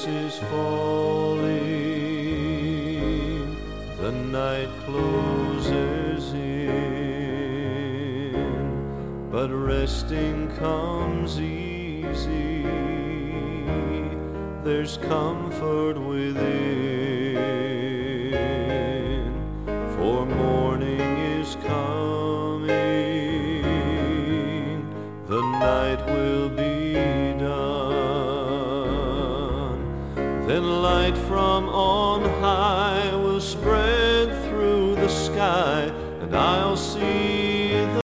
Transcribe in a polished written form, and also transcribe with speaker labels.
Speaker 1: darkness is falling, the night closes in, but resting comes easy. There's comfort within, for morning is coming, the night will be done. Then light from on